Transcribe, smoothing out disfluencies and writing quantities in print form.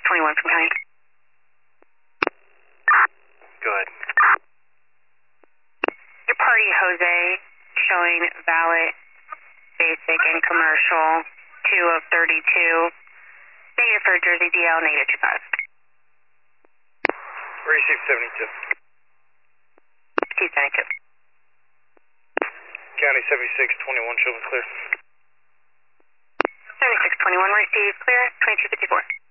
2621 from county. Good. Your party, Jose, showing valid, basic, and commercial, 2 of 32. Negative for Jersey DL, negative 25. Receive 72. 272. County 7621, show me clear. 7621, receive clear, 2254.